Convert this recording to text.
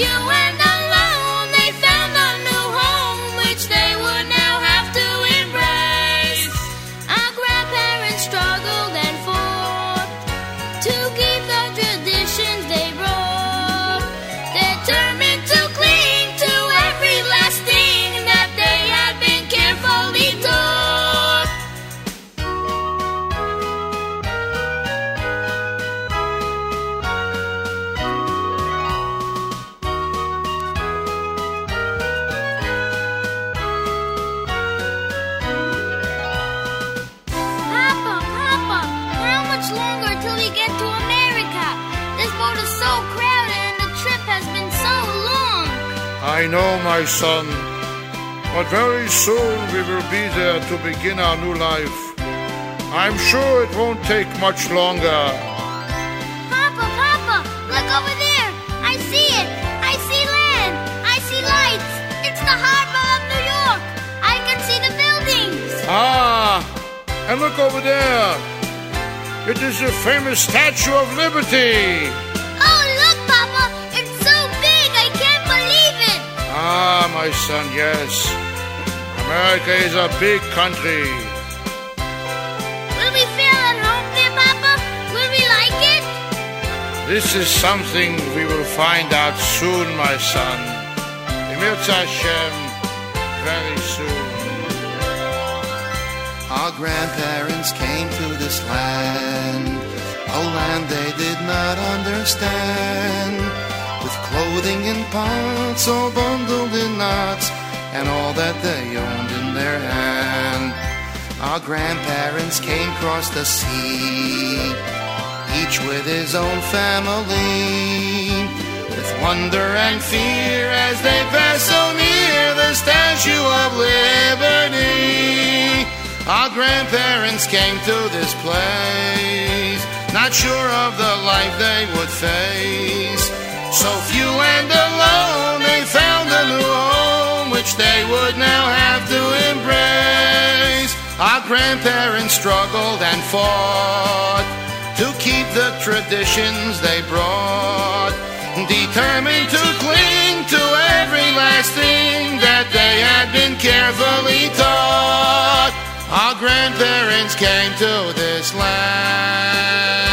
few and alone, they found a new home which they would now have to embrace. Our grandparents struggled and fought to keep the traditions they brought, determined to cling to every last thing that they had been carefully taught. Papa, how much longer till we get to America? This boat is so crowded and the trip has been so long. I know, my son, but very soon we will be there to begin our new life. I'm sure it won't take much longer. Papa, look over there. I see it. I see land. I see lights. It's the harbor of New York. I can see the buildings. Ah, and look over there. It is the famous Statue of Liberty. Oh, look, Papa. It's so big. I can't believe it. Ah, my son, yes. America is a big country. Will we feel at home there, Papa? Will we like it? This is something we will find out soon, my son. Emirza Hashem, very soon. Our grandparents came to this land, a land they did not understand, with clothing in pots all bundled in knots, and all that they owned in their hand. Our grandparents came across the sea, each with his own family, with wonder and fear as they passed so near the Statue of Liberty. Our grandparents came to this place, not sure of the life they would face. So few and alone, they found a new home which they would now have to embrace. Our grandparents struggled and fought to keep the traditions they brought, determined to cling to every last thing that they had been carefully taught. Our grandparents came to this land.